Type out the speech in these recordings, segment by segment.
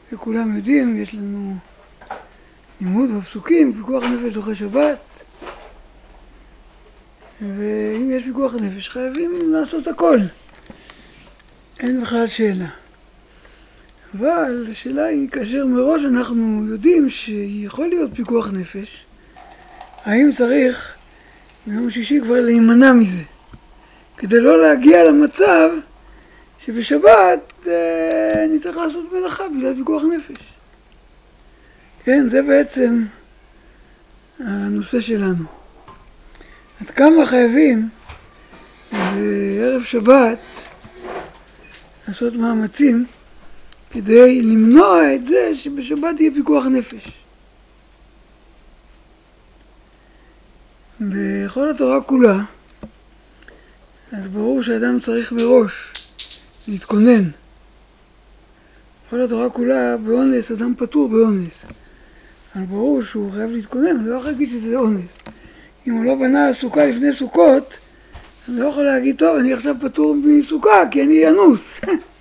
וכולם יודעים, יש לנו לימוד בפסוקים, פיקוח נפש דוחה שבת, ואם יש פיקוח נפש חייבים לעשות הכל, אין בכלל שאלה. אבל השאלה היא, כאשר מראש אנחנו יודעים שיכול להיות פיקוח נפש, האם צריך ביום שישי כבר להימנע מזה, כדי לא להגיע למצב שבשבת אני צריך לעשות מלאכה בגלל פיקוח נפש. כן, זה בעצם הנושא שלנו. עד כמה חייבים בערב שבת לעשות מאמצים כדי למנוע את זה שבשבת יהיה פיקוח נפש. בכל התורה כולה, אז ברור שאדם צריך מראש להתכונן. בכל התורה כולה, באונס, אדם פטור באונס. אבל ברור שהוא חייב להתכונן, הוא לא יכול להגיד שזה אונס. אם הוא לא בנה סוכה לפני סוכות, הוא לא יכול להגיד, טוב, אני עכשיו פטור מסוכה כי אני אנוס.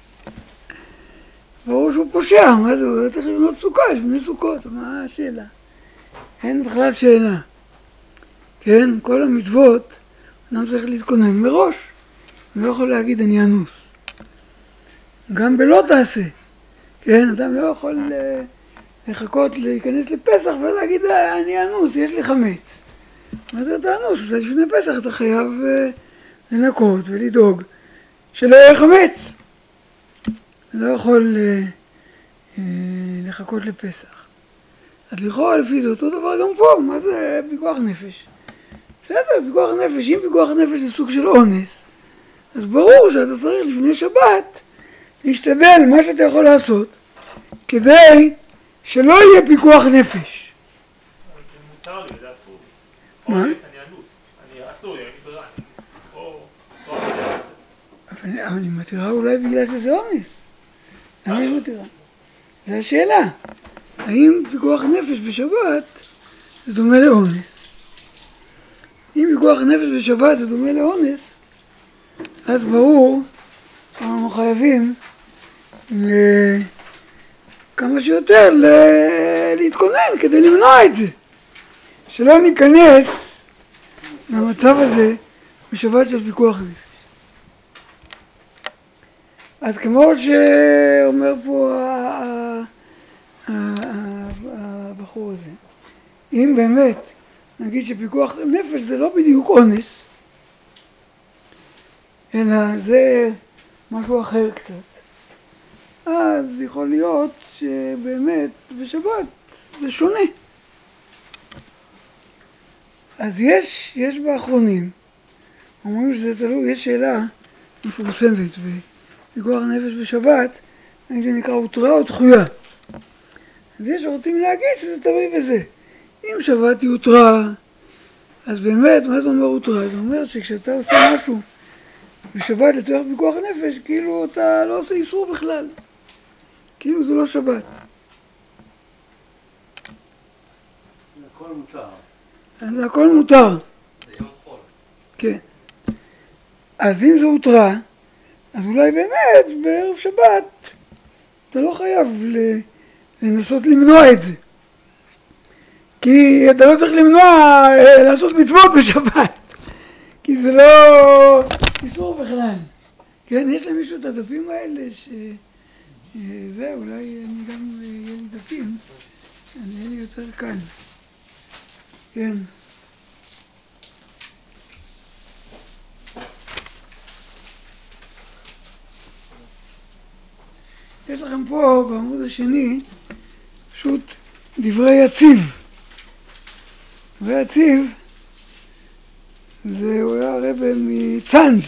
ברור שהוא פושע, מה זה? הוא לא צריך לבנות סוכה לפני סוכות, מה השאלה? אין בכלל שאלה. כן, כל המצוות, אדם צריך להתכונן מראש. הוא לא יכול להגיד, אני אנוס. גם בלא תעשה. כן, אדם לא יכול לחכות להיכנס לפסח ולהגיד, אני אנוס, יש לי חמץ. מה זה אתה אנוס? לפני פסח אתה חייב לנקות ולדאוג שלא יהיה חמץ. לא יכול לחכות לפסח. אז לכאורה לפי זה אותו דבר גם פה, מה זה פיקוח נפש? בסדר, פיקוח נפש, אם פיקוח נפש זה סוג של אונס, אז ברור שאתה צריך לפני שבת להשתדל מה שאתה יכול לעשות כדי שלא יהיה פיקוח נפש. מותר לי, זה אסור לי. אונס, אני אנוס. אסור לי, אני ברירה. אבל היא מתירה אולי בגלל שזה אונס. למה היא מתירה? זו השאלה. האם פיקוח נפש בשבת זה דומה לאונס? אם פיקוח נפש בשבת זה דומה לאונס, אז ברור שאנחנו חייבים כמה שיותר להתכונן כדי למנוע את זה. שלא ניכנס למצב הזה בשבת של פיקוח נפש. אז כמו שאומר פה הבחור הזה, אם באמת נגיד שפיקוח נפש זה לא בדיוק אונס, אלא זה משהו אחר קצת, אז יכול להיות שבאמת בשבת זה שונה. אז יש באחרונים, אומרים שזה תלוי, יש שאלה מפורסמת בפיקוח נפש בשבת, זה נקרא הותרה או דחויה. אז יש שרוצים להגיד שזה תלוי בזה. אם שבת היא הותרה, אז באמת, מה זה אומר הותרה? זה אומר שכשאתה עושה משהו בשבת לצורך פיקוח נפש, כאילו אתה לא עושה איסור בכלל. כאילו זה לא שבת. זה הכל מותר. זה הכל מותר. זה יום חול. כן. אז אם זה הותרה, אז אולי באמת בערב שבת אתה לא חייב לנסות למנוע את זה. כי אתה לא צריך למנוע לעשות מצוות בשבת. כי זה לא איסור בכלל. כן, יש למישהו את הדפים האלה זה, אולי אני גם יהיה לי דפים, אני יהיה לי יותר קל. כן. יש לכם פה בעמוד השני פשוט דברי יציב. דברי יציב זה הוא היה רב מצאנז.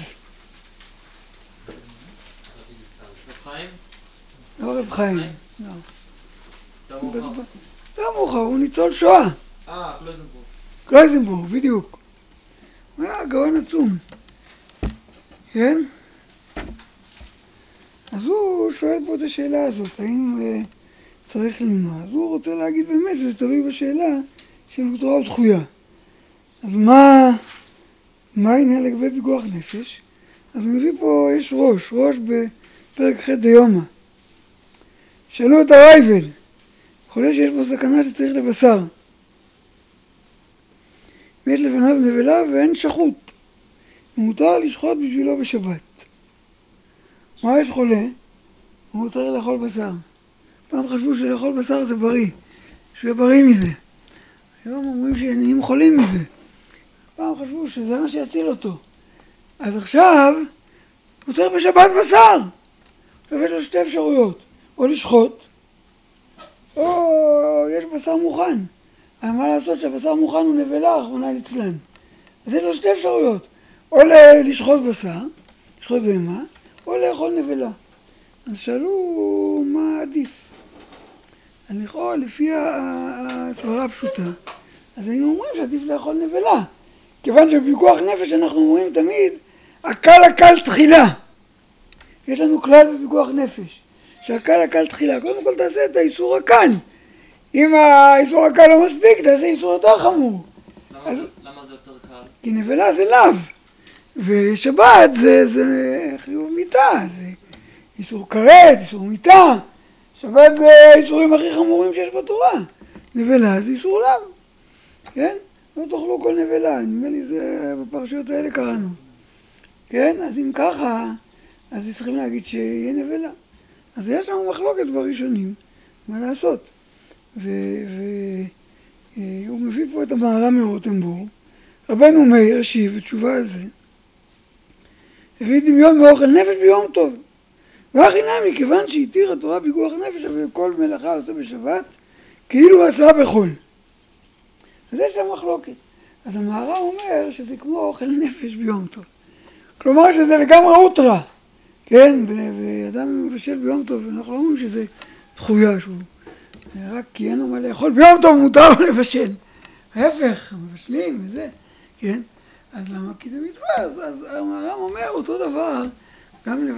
רב חיים? לא רב חיים, לא. יותר מאוחר? יותר מאוחר, הוא ניצול שואה. קלויזנבורג. קלויזנבורג, בדיוק. הוא היה גאון עצום. כן? אז הוא שואל פה את השאלה הזאת, האם צריך למנוע? אז הוא רוצה להגיד באמת שזה תלוי בשאלה של הותרה או דחויה. אז מה העניין לגבי פיקוח נפש? אז הוא מביא פה, יש ראש בפרק ח' דיומא, שאלו את הרייבד, חולה שיש בו סכנה שצריך לבשר. יש לפניו נבלה ואין שחוט. מותר לשחוט בשבילו בשבת. מה יש חולה? הוא צריך לאכול בשר. פעם חשבו שלאכול בשר זה בריא, שהוא יהיה בריא מזה. היום אומרים שנהיים חולים מזה. פעם חשבו שזה מה שיציל אותו. אז עכשיו הוא צריך בשבת בשר. עכשיו יש לו שתי אפשרויות, או לשחוט, או יש בשר מוכן. אבל מה לעשות שהבשר מוכן הוא נבלה, רחמנא ליצלן. אז יש לו שתי אפשרויות, או לשחוט בשר, לשחוט בהמה, או לאכול נבלה. אז שאלו מה עדיף. אז לכאורה, לפי הסברה הפשוטה, אז היינו אומרים שעדיף לאכול נבלה. כיוון שבפיקוח נפש אנחנו אומרים תמיד, הקל תחילה. יש לנו כלל בפיקוח נפש, שהקל תחילה. קודם כל תעשה את האיסור הקל. אם האיסור הקל לא מספיק, תעשה איסור יותר חמור. למה זה יותר קל? כי נבלה זה לאו. ושבת זה חיוב מיתה, זה איסור כרת, איסור מיתה. שבת זה האיסורים הכי חמורים שיש בתורה. נבלה זה איסור לאו. כן? לא תאכלו כל נבלה, נדמה לי זה בפרשיות האלה קראנו. כן? אז אם ככה, אז צריכים להגיד שיהיה נבלה. אז יש לנו מחלוקת בראשונים, מה לעשות? והוא מביא פה את המהר"ם מרוטנבורג. רבנו מאיר השיב תשובה על זה. הביא דמיון מאוכל נפש ביום טוב. והכי נמי, כיוון שהתיר התורה פיקוח נפש, אבל כל מלאכה עושה בשבת, כאילו עשה בחול. אז יש שם מחלוקת. אז המהר"ם אומר שזה כמו אוכל נפש ביום טוב. כלומר שזה לגמרי אוטרה. כן, ואדם מבשל ביום טוב, אנחנו לא אומרים שזה דחויה שהוא רק כי אין לו מה לאכול, ביום טוב מותר לו לבשל. ההפך, מבשלים וזה, כן? אז למה? כי זה מצווה, אז המהר"ם אומר אותו דבר, גם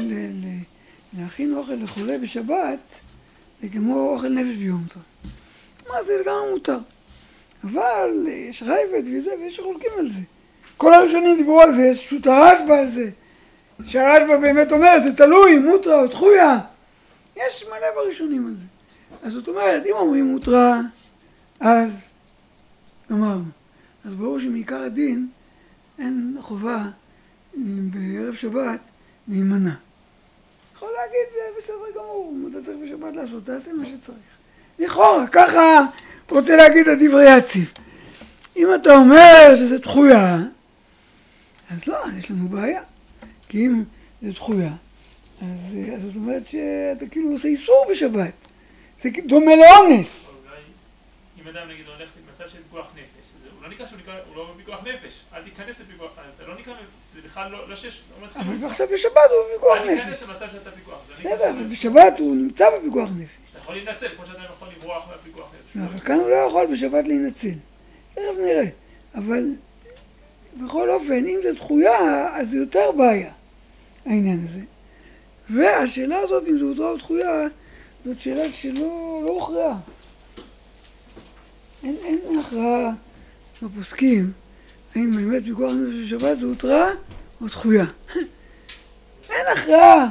להכין אוכל לחולה בשבת, זה כמו אוכל נפש ביום טוב. מה זה לגמרי מותר. אבל יש רייבד וזה, ויש שחולקים על זה. כל הראשונים דיברו על זה, יש שו"ת הרשב"א על זה. שהרשב"א באמת אומר, זה תלוי, מותרה או דחויה. יש מלא בראשונים על זה. אז זאת אומרת, אם אומרים מותרה, אז אמרנו. אז ברור שמעיקר הדין אין חובה בערב שבת להימנע. יכול להגיד, זה בסדר גמור, אם אתה צריך בשבת לעשות, תעשה מה שצריך. לכאורה, ככה רוצה להגיד הדברי יציב. אם אתה אומר שזה דחויה, אז לא, יש לנו בעיה. כי אם זה דחויה, אז זאת אומרת שאתה כאילו עושה איסור בשבת. זה דומה לאונס. אולי, אם אדם נגיד הולך למצב של פיקוח נפש, הוא לא נקרא שהוא לא בפיקוח נפש, אל תיכנס לפיקוח, אתה לא נקרא, זה בכלל לא שיש, אבל עכשיו בשבת הוא בפיקוח נפש. אל תיכנס למצב שאתה פיקוח. בסדר, אבל בשבת הוא נמצא בפיקוח נפש. אתה יכול להינצל, כמו שאתה יכול לברוח מהפיקוח נפש. אבל כאן הוא לא יכול בשבת להינצל. תכף נראה. אבל בכל אופן, אם זה דחויה, אז זה יותר בעיה, העניין הזה. והשאלה הזאת, אם זה הותרה או דחויה, זאת שאלה שלא הוכרעה. אין הכרעה בפוסקים, האם באמת פיקוח נפש בשבת זה הותרה או דחויה. אין הכרעה.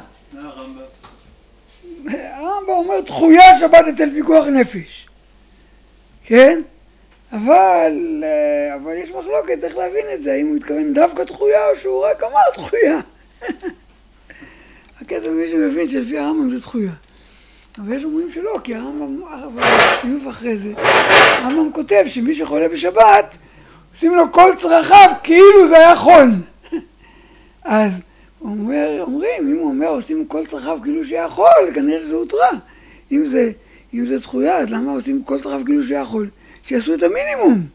הרמב"ם אומר דחויה שבת אצל פיקוח נפש. כן? אבל יש מחלוקת איך להבין את זה, האם הוא התכוון דווקא דחויה או שהוא רק אמר דחויה. הקטע מי שמבין שלפי הרמב"ם זה דחויה. אבל יש אומרים שלא, כי הרמב"ם, סיוף אחרי זה, הרמב"ם כותב שמי שחולה בשבת, עושים לו כל צרכיו כאילו זה היה חול. אז אומרים, אם הוא אומר עושים כל צרכיו כאילו שהיה חול, כנראה שזה הותרה. אם זה דחויה, אז למה עושים כל צרכיו כאילו שהיה חול? שיעשו את המינימום.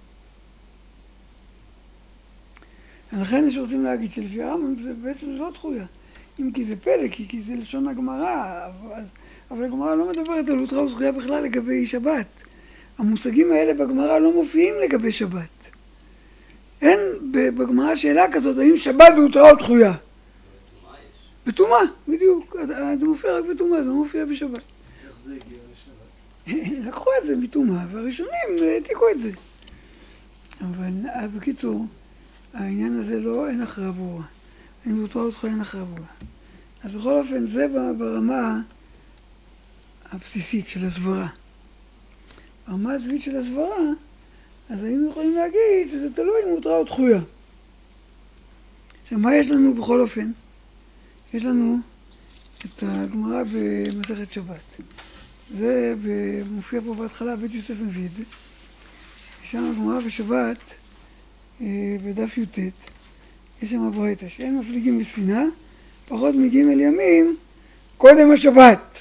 ולכן יש רוצים להגיד שלפי הרמב"ם זה בעצם לא דחויה. אם כי זה פלא, כי זה לשון הגמרא, אבל הגמרא לא מדברת על הותרה ודחויה בכלל לגבי שבת. המושגים האלה בגמרא לא מופיעים לגבי שבת. אין בגמרא שאלה כזאת, האם שבת זה הותרה או דחויה? בטומאה, בדיוק. זה מופיע רק בטומאה, זה לא מופיע בשבת. איך זה הגיע לשבת? לקחו את זה בטומאה, והראשונים העתיקו את זה. אבל בקיצור, העניין הזה אין הכרעה ברורה. אם זה הותרה או דחויה אין הכרעה ברורה. אז בכל אופן, זה ברמה הבסיסית של הסברה. ברמה העצמית של הסברה, אז היינו יכולים להגיד שזה תלוי אם מותרה או דחויה. עכשיו, מה יש לנו בכל אופן? יש לנו את הגמרא במסכת שבת. זה מופיע פה בהתחלה, בית יוסף מביא את זה. שם הגמרא בשבת, בדף י"ט, יש שם ברייתא, שאין מפליגים בספינה, פחות מג' ימים קודם השבת.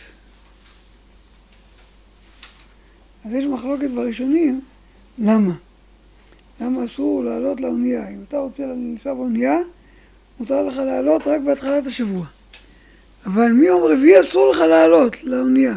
אז יש מחלוקת בראשונים, למה? למה אסור לעלות לאונייה? אם אתה רוצה לנסוע באונייה, מותר לך לעלות רק בהתחלת השבוע. אבל מיום רביעי אסור לך לעלות לאונייה.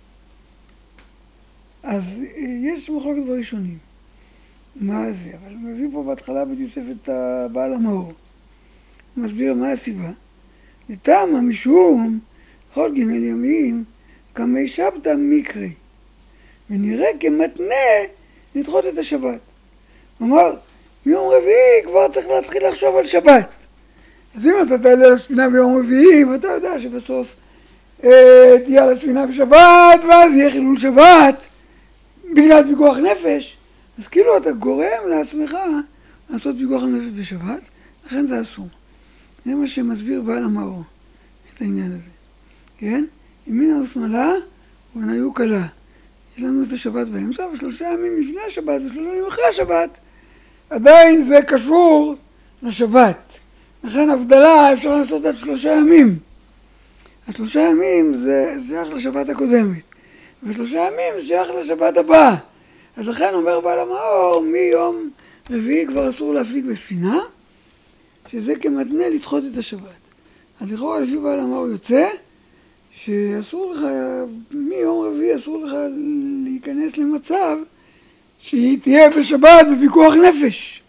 אז יש מחלוקת בראשונים. מה זה? אבל הוא מביא פה בהתחלה בית יוסף את הבעל המאור. הוא מסביר מה הסיבה. לטעמה משום כל ג' ימים כמי שבתא מקרי. ונראה כמתנה לדחות את השבת. כלומר, מיום רביעי כבר צריך להתחיל לחשוב על שבת. אז אם אתה תעלה לספינה ביום רביעי, ואתה יודע שבסוף תהיה לספינה בשבת, ואז יהיה חילול שבת, בגלל פיקוח נפש, אז כאילו אתה גורם לעצמך לעשות פיקוח נפש בשבת, לכן זה אסור. זה מה שמסביר בעל המאור, את העניין הזה. כן? ימינה ושמאלה ובניו קלה. יש לנו את השבת באמצע, ו3 ימים לפני השבת ו3 ימים אחרי השבת, עדיין זה קשור לשבת. לכן הבדלה אפשר לעשות עד 3 ימים. 3 ימים זה שייך לשבת הקודמת, ו3 ימים זה שייך לשבת הבאה. אז לכן אומר בעל המאור, מיום רביעי כבר אסור להפליג בספינה, שזה כמתנה לדחות את השבת. אז לכאורה לפי בעל המאור יוצא, שאסור לך, מיום רביעי אסור לך להיכנס למצב שהיא תהיה בשבת בפיקוח נפש.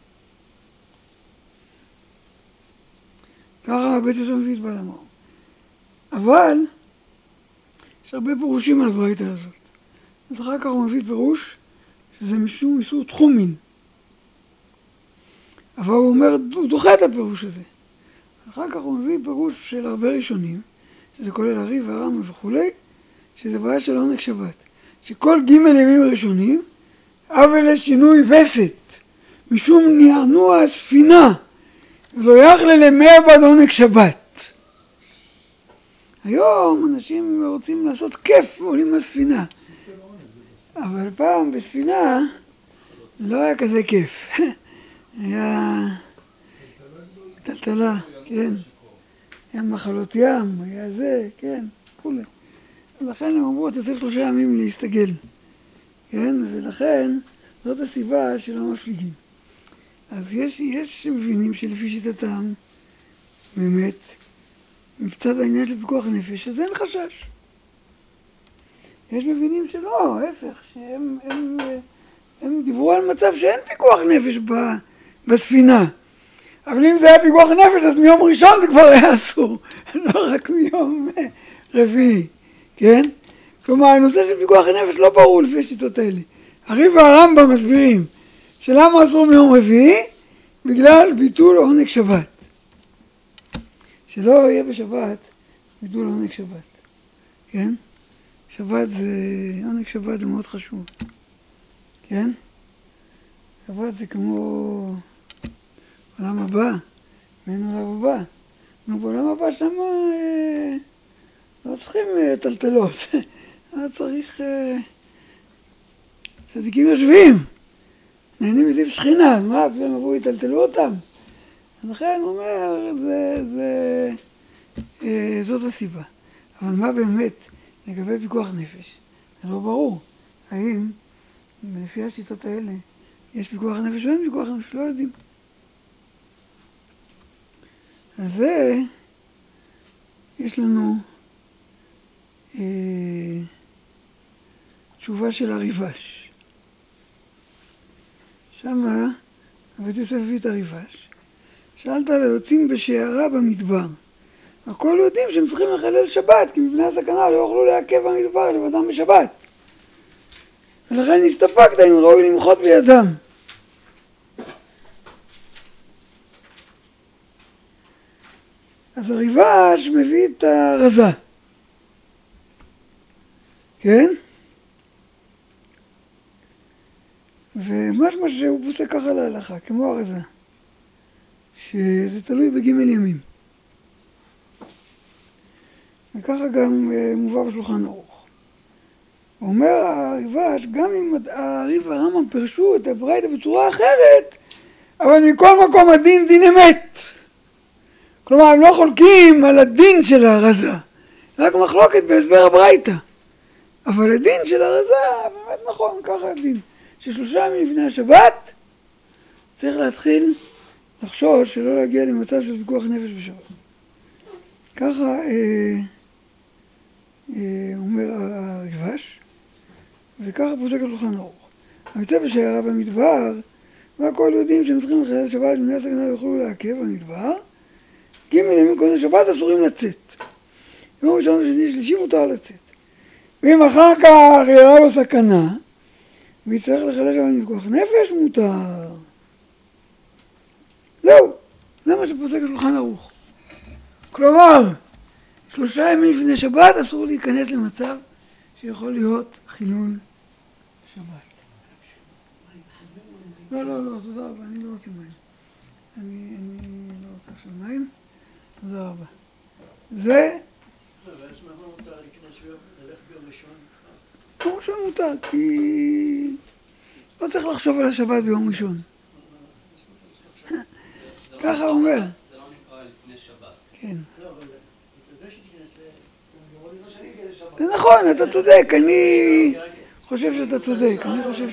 ככה בית יוסף מביא את בעל המאור. אבל יש הרבה פירושים על הברייתא הזאת. אז אחר כך הוא מביא פירוש שזה משום איסור תחומין. אבל הוא אומר, הוא דוחה את הפירוש הזה. אחר כך הוא מביא פירוש של הרבה ראשונים, שזה כולל הרי והרמב"ם וכו', שזה בעיה של עונג שבת. שכל ג' ימים ראשונים, אבל לשינוי וסת, משום נענוע הספינה, ולא יכלה למעבד עונג שבת. היום אנשים רוצים לעשות כיף ועולים מהספינה. אבל פעם בספינה לא היה כזה כיף. היה טלטלה, כן. היה מחלות ים, היה זה, כן, כולי. ולכן הם אמרו, אתה צריך 3 ימים להסתגל. כן, ולכן זאת הסיבה שלא מפליגים. אז יש מבינים שלפי שיטתם, באמת, מבצע העניין של פיקוח נפש, אז אין חשש. יש מבינים שלא, ההפך, שהם דיברו על מצב שאין פיקוח נפש בספינה. אבל אם זה היה פיקוח נפש, אז מיום ראשון זה כבר היה אסור, לא רק מיום רביעי, כן? כלומר, הנושא של פיקוח נפש לא ברור לפי השיטות האלה. הרי והרמב"ם מסבירים שלמה אסור מיום רביעי? בגלל ביטול עונג שבת. שלא יהיה בשבת ביטול עונג שבת, כן? שבת זה, עונג שבת זה מאוד חשוב, כן? שבת זה כמו עולם הבא, ואין עולם הבא. בעולם הבא שם לא צריכים טלטלות, לא צריך, צדיקים יושבים, נהנים מזיו שכינה, אז מה, הם עברו יטלטלו אותם? לכן הוא אומר, זאת הסיבה. אבל מה באמת לגבי פיקוח נפש? זה לא ברור. האם לפי השיטות האלה יש פיקוח נפש או אין פיקוח נפש? לא יודעים. אז זה, יש לנו תשובה של הריבש. שמה, בית יוסף הביא את הריבש. שאלת על היוצאים בשערה במדבר. הכל יודעים שהם צריכים לחלל שבת, כי מפני הסכנה לא יוכלו להעכב במדבר לבדם בשבת. ולכן הסתפקת אם ראוי למחות בידם. אז הריבש מביא את הרזה. כן? ומשמע שהוא פוסק ככה להלכה, כמו ארזה, שזה תלוי בג' ימים. וככה גם מובא בשולחן ערוך. הוא אומר הריב"ש, גם אם הרי"ף והרמב"ם פירשו את הברייתא בצורה אחרת, אבל מכל מקום הדין דין אמת. כלומר, הם לא חולקים על הדין של הארזה, רק מחלוקת בהסבר הברייתא. אבל הדין של הארזה באמת נכון, ככה הדין. ששלושה ימים לפני השבת צריך להתחיל לחשוש שלא להגיע למצב של פיקוח נפש בשבת. ככה אומר הריב"ש, וככה פוסק השולחן ערוך. המצב שהרב במדבר, והכל יודעים שהם צריכים לחלל שבת בני הסכנה יוכלו לעכב במדבר, ג' ימים קודם שבת אסורים לצאת. יום ראשון ושני שלישי מותר לצאת. ואם אחר כך יראה לו סכנה, ויצטרך לחלל שבת פיקוח נפש, מותר. זהו, זה מה שפוסק השולחן ערוך. כלומר, 3 ימים לפני שבת אסור להיכנס למצב שיכול להיות חילול שבת. לא, תודה רבה, אני לא רוצה מים. אני לא רוצה עכשיו מים. תודה רבה. זה... אז מה מותר להיכנס ללכת ביום ראשון? ביום ראשון מותר, כי... לא צריך לחשוב על השבת ביום ראשון. ככה הוא אומר. זה לא נקרא לפני שבת. כן. לא, אבל אתה יודע שתיכנס זה נכון, אתה צודק, אני חושב שאתה צודק, אני חושב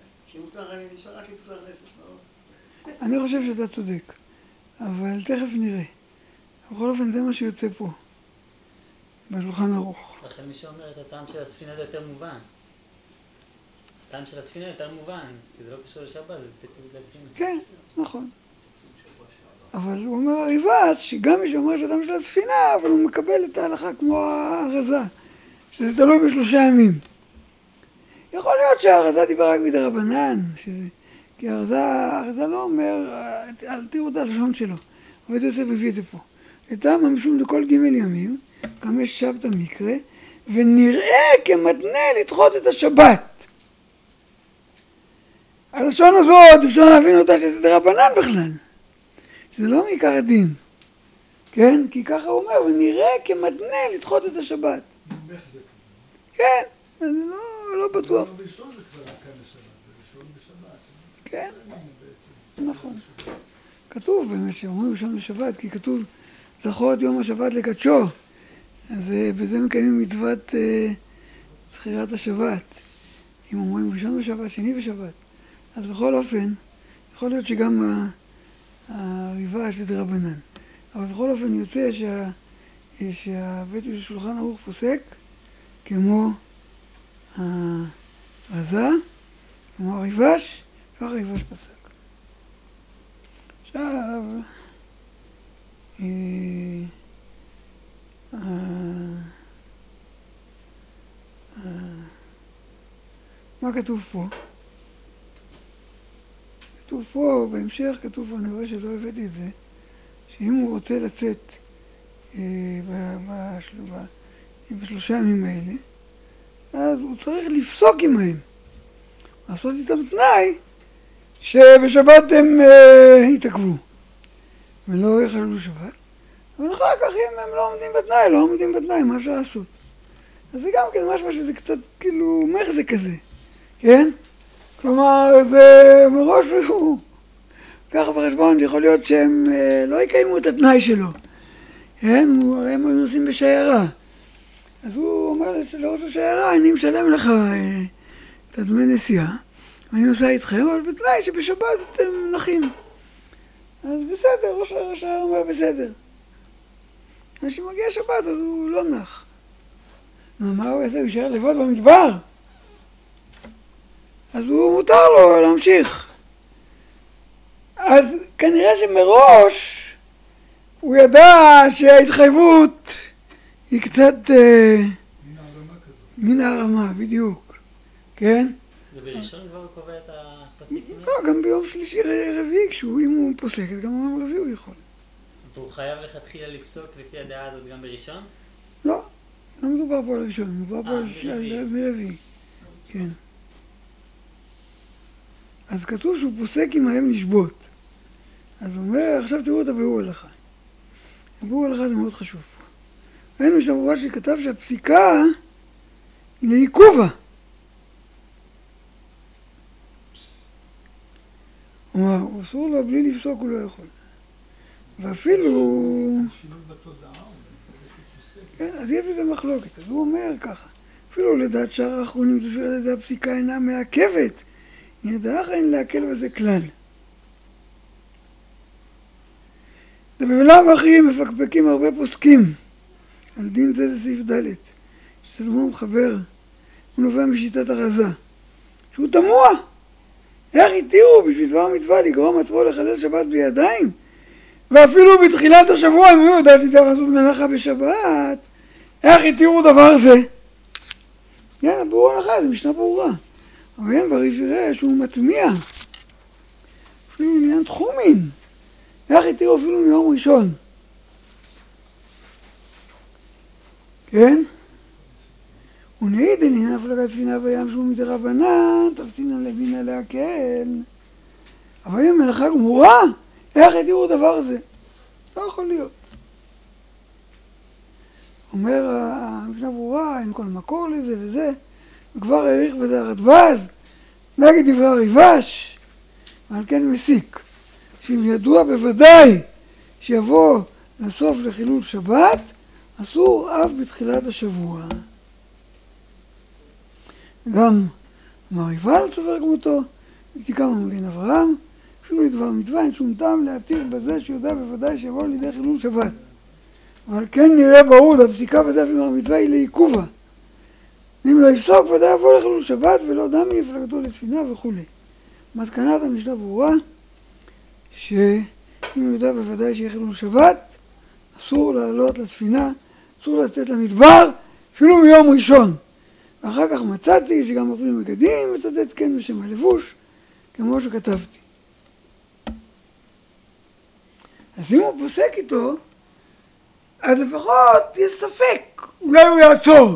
שאתה צודק, אבל תכף נראה. בכל אופן זה מה שיוצא פה, בשולחן ערוך. לכן מי שאומר את הטעם של הספינה זה יותר מובן. הטעם של הספינה יותר מובן, כי זה לא קשור לשבת, זה ספציפית לספינה. כן, נכון. אבל הוא אומר הריב"ש שגם מי שאומר שהטעם של הספינה, אבל הוא מקבל את ההלכה כמו הארזה, שזה תלוי ב3 ימים. יכול להיות שהארזה דיבר רק מדרבנן, כי הארזה לא אומר, אל תראו את הלשון שלו, אבל את יוסף הביא את זה פה. לטעם המשום לכל ג' ימים, גם יש שבתא מקרא, ונראה כמתנה לדחות את השבת. הלשון הזאת אפשר להבין אותה שזה דרבנן בכלל, שזה לא מעיקר הדין, כן? כי ככה הוא אומר, ונראה כמתנה לדחות את השבת. כן, זה לא בטוח. זה ראשון זה כבר כאן השבת, זה ראשון בשבת. כן, נכון. כתוב באמת שאומרים ראשון בשבת, כי כתוב זכור את יום השבת לקדשו, אז בזה מקיימים מצוות זכירת השבת. אם אומרים ראשון בשבת, שני בשבת, אז בכל אופן, יכול להיות שגם הריב"ש זה דרבנן. אבל בכל אופן יוצא שהבית של שולחן ערוך פוסק כמו הרזה, כמו הריב"ש, ככה הריב"ש פסק. עכשיו, מה כתוב פה? כתוב פה, בהמשך כתוב פה, אני רואה שלא הבאתי את זה, שאם הוא רוצה לצאת ב3 ימים האלה, אז הוא צריך לפסוק עמהם, לעשות איתם תנאי שבשבת הם יתעכבו ולא יחללו שבת, אבל אחר כך אם הם לא עומדים בתנאי, מה אפשר לעשות? אז זה גם כן משהו שזה קצת כאילו מחזק כזה, כן? כלומר, זה מראש הוא ככה בחשבון שיכול להיות שהם לא יקיימו את התנאי שלו, כן? הם נוסעים בשיירה, אז הוא אומר לראש השיירה, אני משלם לך את הדמי נסיעה, ואני עושה איתכם, אבל בתנאי שבשבת אתם נחים. אז בסדר, ראש השיירה אומר בסדר. כשמגיע שבת אז הוא לא נח. מה הוא יעשה? הוא יישאר לבד במדבר? אז הוא מותר לו להמשיך. אז כנראה שמראש הוא ידע שההתחייבות היא קצת מן הרמה, בדיוק, כן? זה בראשון כבר קובע את הפסקים? לא, גם ביום שלישי רביעי, אם הוא פוסק, גם ביום רביעי הוא יכול. והוא חייב לכתחילה לפסוק לפי הדעה הזאת גם בראשון? לא, לא מדובר פה על ראשון, מדובר פה על רביעי. כן. אז כתוב שהוא פוסק עמהם לשבות. אז הוא אומר, עכשיו תראו את הביאור הלכה. הביאור הלכה זה מאוד חשוב. ראינו משנה ברורה שכתב שהפסיקה היא לעיכובה. כלומר, אסור לו בלי לפסוק הוא לא יכול. ואפילו... שינוי בתודעה, כן, אז יש בזה מחלוקת. אז הוא אומר ככה, אפילו לדעת שאר האחרונים זה שעל ידי הפסיקה אינה מעכבת, נדעך אין להקל בזה כלל. זה בבלם אחרים מפקפקים הרבה פוסקים. על דין זה סעיף ד' שסלמון מחבר, הוא נובע משיטת הרזה, שהוא תמוה. איך התירו בשביל דבר מצווה לגרום עצמו לחלל שבת בידיים? ואפילו בתחילת השבוע, אם הוא יודע שצריך לעשות מלאכה בשבת, איך התירו דבר זה? כן, ברור לך, זה משנה ברורה. אבל אין בריש יראה שהוא מטמיע. אפילו עניין תחומין. איך התירו אפילו מיום ראשון? כן? ונעיד עניין הפלגת ספינה בים שהוא מדרבנן, תפסינן לדינא להקל. אבל אם מלאכה גמורה, איך התירו דבר זה? לא יכול להיות. אומר המשנה ברורה, אין כל מקור לזה וזה, וכבר העריך בזה הרדב"ז, נגד דברי הריב"ש, ועל כן מסיק, שאם ידוע בוודאי שיבוא לסוף לחילול שבת, אסור אף בתחילת השבוע. גם מריבל סובר כמותו, ותיקם המגן אברהם, אפילו לדבר מצווה אין שום טעם להתיר בזה שיודע בוודאי שיבוא לידי חילול שבת. אבל כן נראה ברור, הפסיקה בזה אפילו המצווה היא לעיכובה. אם לא יפסוק ודאי יבוא לחילול שבת ולא דמי הפלגתו לספינה וכו'. מסקנת המשנה ברורה, שאם הוא יודע בוודאי שיהיה חילול שבת, אסור לעלות לספינה, אסור לצאת למדבר, אפילו מיום ראשון. ואחר כך מצאתי שגם אפילו מגדים מצטט כן בשם הלבוש, כמו שכתבתי. אז אם הוא פוסק איתו, אז לפחות יש ספק, אולי הוא יעצור.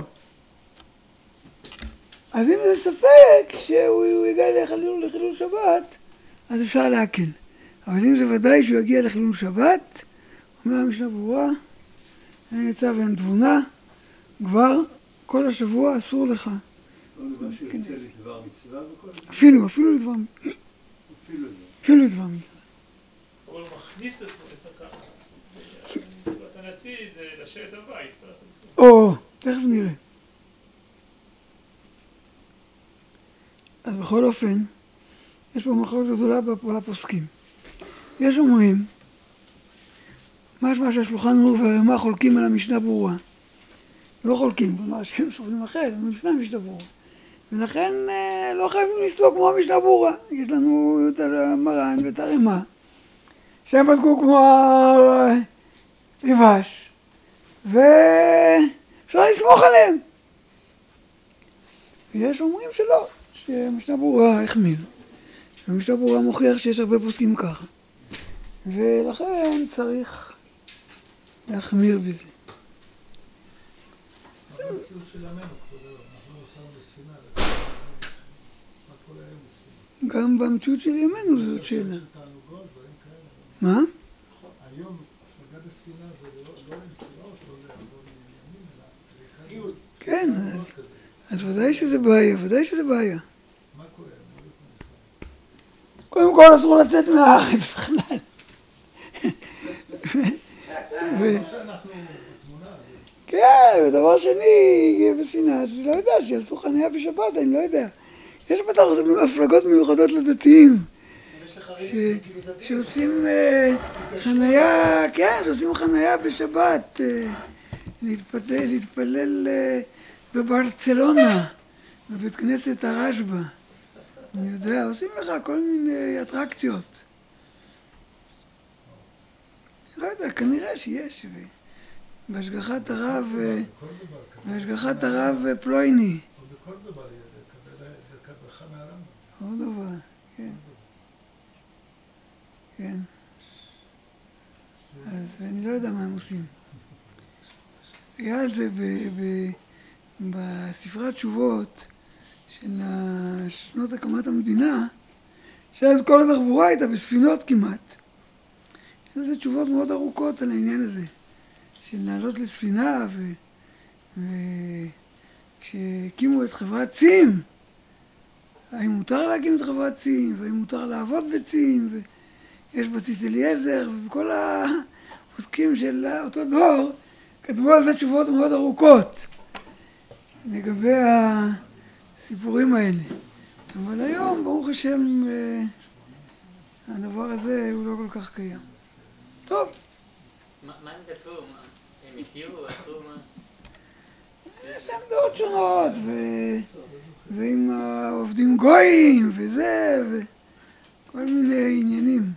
אז אם זה ספק שהוא יגיע לחילול שבת, אז אפשר להקל. אבל אם זה ודאי שהוא יגיע לחילול שבת, אומר המשנה ברורה, אין עצה ואין תבונה, כבר כל השבוע אסור לך. לא שיוצא לדבר מצווה וכל זה? אפילו לדבר מצווה. אפילו לדבר מצווה. אבל הוא מכניס את עצמו לסכנה. אתה נציב, זה לשבת בבית. תכף נראה. אז בכל אופן, יש פה מחלוקת גדולה בפוסקים. יש אומרים, משמע שהשולחן ערוך והרמ"א חולקים על המשנה ברורה. לא חולקים, כלומר שהם סוברים אחרת, אבל לפני המשנה ברורה. ולכן לא חייבים לסתוק כמו המשנה ברורה. יש לנו את המרן ואת הרמ"א, שהם בדקו כמו הריב"ש, ואפשר לסמוך עליהם. ויש אומרים שלא, שהמשנה ברורה החמיר. שהמשנה ברורה מוכיח שיש הרבה פוסקים ככה. ולכן צריך להחמיר בזה. אבל המציאות של ימינו, כבודו, אנחנו נסענו בספינה, מה כל היום בספינה? גם במציאות של ימינו זאת שאלה. תענוגות, דברים כאלה. מה? היום, הפלגה בספינה זה לא לנסיעות, לא לעבור מימין, אלא... כן, אז ודאי שזה בעיה, ודאי שזה בעיה. מה קורה? קודם כל אסור לצאת מהארץ בכלל. שאנחנו בתמונה... כן, ודבר שני, בספינה, אז לא יודע, שיעשו חניה בשבת, אני לא יודע. יש בטח הפלגות מיוחדות לדתיים, שעושים חניה, כן, שעושים חניה בשבת, להתפלל בברצלונה, בבית כנסת הרשב"א. אני יודע, עושים לך כל מיני אטרקציות. לא יודע, כנראה שיש. בהשגחת הרב פלויני. או בכל דבר זה ברכה מהרמב"ם. עוד דבר, כן. כן. אז אני לא יודע מה הם עושים. היה על זה בספרי התשובות של שנות הקמת המדינה, שאז כל התחבורה הייתה בספינות כמעט. יש לזה תשובות מאוד ארוכות על העניין הזה, של לעלות לספינה, וכשהקימו את חברת צים, האם מותר להקים את חברת צים, והאם מותר לעבוד בצים, ויש בציץ אליעזר, וכל העוסקים של אותו דור כתבו על זה תשובות מאוד ארוכות לגבי הסיפורים האלה. אבל היום, ברוך השם, הדבר הזה הוא לא כל כך קיים. טוב. מה הם כתבו? הם הכירו? עשו מה? יש עמדות שונות, ועם העובדים גויים, וזה, וכל מיני עניינים.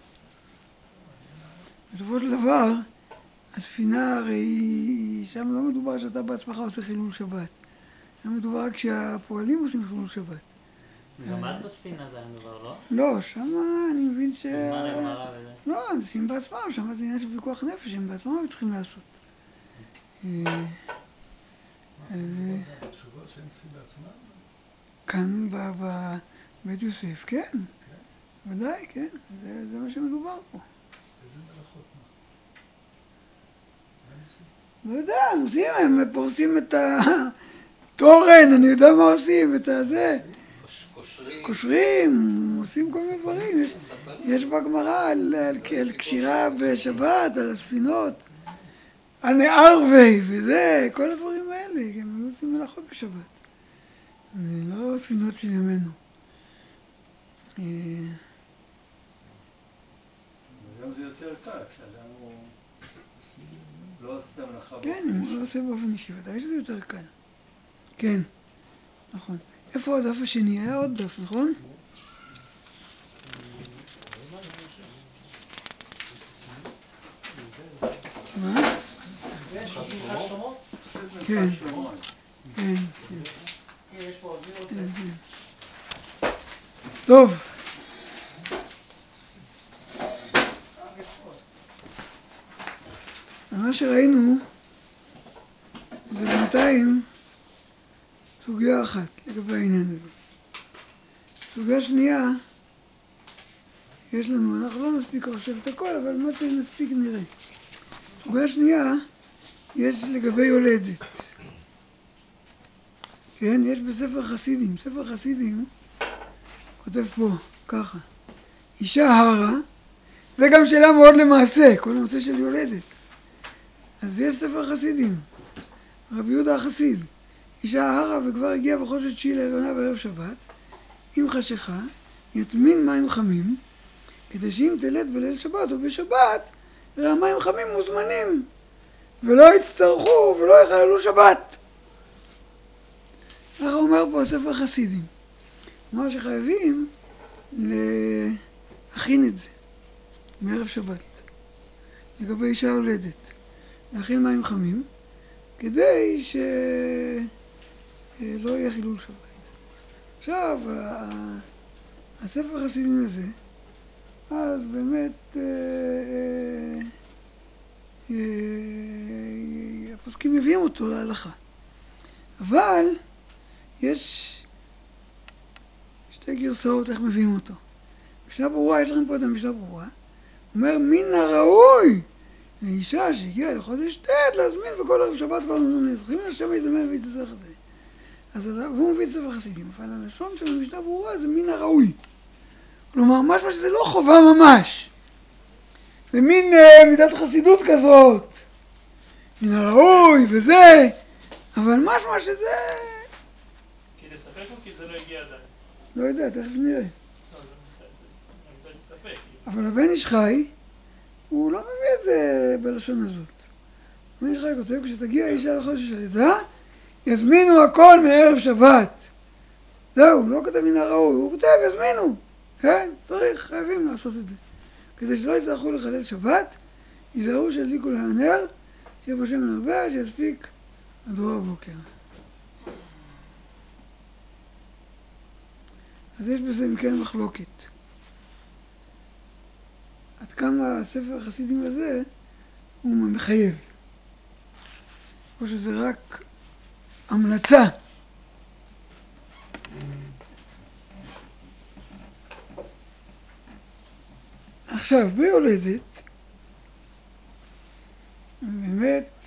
בסופו של דבר, הספינה הרי, שם לא מדובר שאתה בעצמך עושה חילול שבת. שם מדובר רק שהפועלים עושים חילול שבת. גם אז בספינה זה היה מדובר, לא? לא, שם אני מבין ש... בזמן הגמרא וזה. לא, אנשים בעצמם, שם זה עניין של ויכוח נפש, הם בעצמם היו צריכים לעשות. התשובות שהם עושים בעצמם? כאן בבית יוסף, כן. ודאי, כן. זה מה שמדובר פה. איזה מלאכות מה? מה הם עושים? לא יודע, הם עושים, הם פורסים את התורן, אני יודע מה עושים, את הזה. קושרים, עושים כל מיני דברים. יש בגמרא על קשירה בשבת, על הספינות, על נערבי וזה, כל הדברים האלה, הם היו עושים מלאכות בשבת. זה לא ספינות של ימינו. היום זה יותר קל, כשאדם הוא לא עושה את המלאכה. כן, אם הוא לא עושה באופן אישי, ודאי שזה יותר קל. כן, נכון. איפה הדף השני? היה עוד דף, נכון? מה? זה שולחן שלמה? כן, כן, יש פה עוד מי רוצה? כן. טוב. מה שראינו זה בינתיים סוגיה אחת לגבי העניין הזה. סוגיה שנייה, יש לנו, אנחנו לא נספיק עכשיו את הכל, אבל מה שנספיק נראה. סוגיה שנייה, יש לגבי יולדת. כן, יש בספר חסידים. ספר חסידים כותב פה, ככה. אישה הרה, זה גם שאלה מאוד למעשה, כל הנושא של יולדת. אז יש ספר חסידים, רבי יהודה החסיד. אישה הרה וכבר הגיעה בחודש תשיעי להריונה בערב שבת, עם חשיכה, יטמין מים חמים, כדי שאם תלד בליל שבת או בשבת, המים חמים מוזמנים, ולא יצטרכו ולא יחללו שבת. ככה אומר פה ספר חסידים. כלומר שחייבים להכין את זה מערב שבת, לגבי אישה הולדת. להכין מים חמים, כדי שלא יהיה חילול שבת. עכשיו, הספר חסידים הזה, אז באמת הפוסקים מביאים אותו להלכה. אבל יש שתי גרסאות איך מביאים אותו. משנה ברורה, יש לכם פה את המשנה ברורה, אומר מן הראוי לאישה שהגיעה לחודש ת' להזמין בכל ערב שבת כל הזמן נזכרים לשם יזמן ויתזרח את זה. אז והוא מביא את ספר חסידים, אבל הלשון של המשנה ברורה זה מן הראוי. כלומר, משמע שזה לא חובה ממש. זה מין מידת חסידות כזאת. מן הראוי וזה, אבל משמע שזה... כי לספק או כי זה לא הגיע עדיין? לא יודע, תכף נראה. לא, זה לספק. אבל הבן איש חי, הוא לא מביא את זה בלשון הזאת. הבן איש חי כותב, כשתגיע האישה לחודש הלידה, יזמינו הכל מערב שבת. זהו, לא כותב מן הראוי, הוא כותב יזמינו. כן, צריך, חייבים לעשות את זה. כדי שלא יצטרכו לחלל שבת, יזהרו שידליקו לה נר, שיהיה בו שמן הרבה, שיספיק עד אור הבוקר. אז יש בזה אם כן מחלוקת. עד כמה הספר החסידים הזה הוא מחייב. או שזה רק המלצה. עכשיו, ביולדת, באמת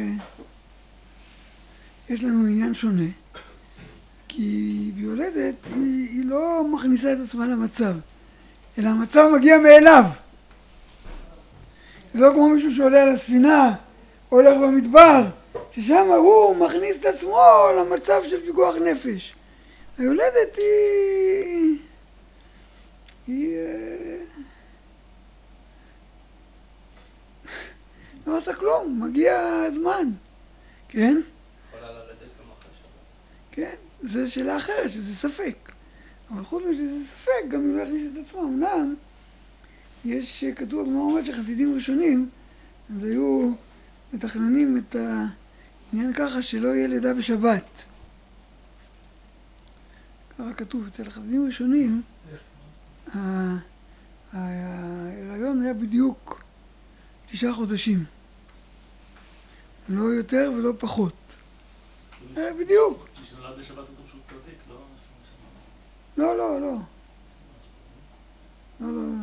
יש לנו עניין שונה, כי ביולדת היא לא מכניסה את עצמה למצב, אלא המצב מגיע מאליו. זה לא כמו מישהו שעולה על הספינה, הולך במדבר, ששם הוא מכניס את עצמו למצב של פיקוח נפש. היולדת היא לא עושה כלום, מגיע הזמן, כן? יכולה ללדת גם אחרי שבת. כן, זה שאלה אחרת, שזה ספק. אבל חוץ שזה ספק, גם היא לא הכניס את עצמה. אמנם, יש כתוב בגמרא אומרת שחסידים ראשונים, אז היו מתכננים את העניין ככה שלא יהיה לידה בשבת. ככה כתוב, אצל החסידים ראשונים, ההיריון היה בדיוק 9 חודשים. לא יותר ולא פחות. היה בדיוק. מי שנולד בשבת כתוב שהוא צדיק, לא? לא, לא, לא. לא, לא, לא.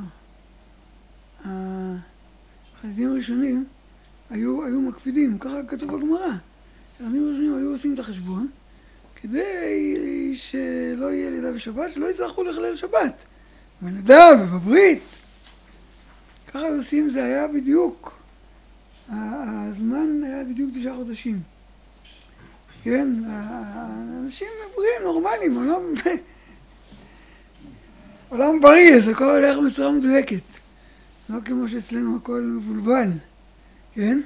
החסידים הראשונים היו מקפידים, ככה כתוב בגמרא. החסידים הראשונים היו עושים את החשבון, כדי שלא יהיה לידה בשבת, שלא יצטרכו לחלל שבת. בלידה ובברית. ככה היו עושים, זה היה בדיוק. הזמן היה בדיוק 9 חודשים. כן, האנשים בריאים, נורמליים, עולם בריא, זה הכל הולך בצורה מדויקת. לא כמו שאצלנו הכל מבולבל, כן?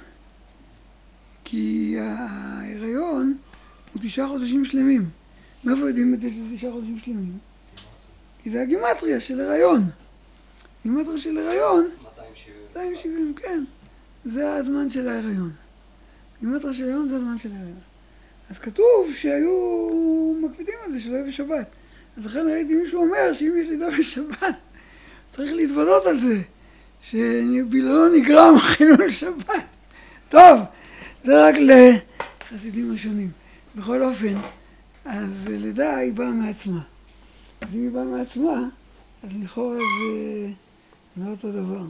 כי ההיריון הוא 9 חודשים שלמים. מאיפה יודעים את זה שזה 9 חודשים שלמים? כי זה הגימטריה של הריון. גימטריה של הריון, 270, כן. זה הזמן של ההיריון. גימטריה של ההיריון זה הזמן של ההיריון. אז כתוב שהיו מקפידים על זה שלא יהיה בשבת. אז לכן ראיתי מישהו אומר שאם יש לידה בשבת, צריך להתוודות על זה. שבגללו נגרם חילול שבת. טוב, זה רק לחסידים ראשונים. בכל אופן, אז לידה היא באה מעצמה. אז אם היא באה מעצמה, אז לכאורה זה לא אותו דבר.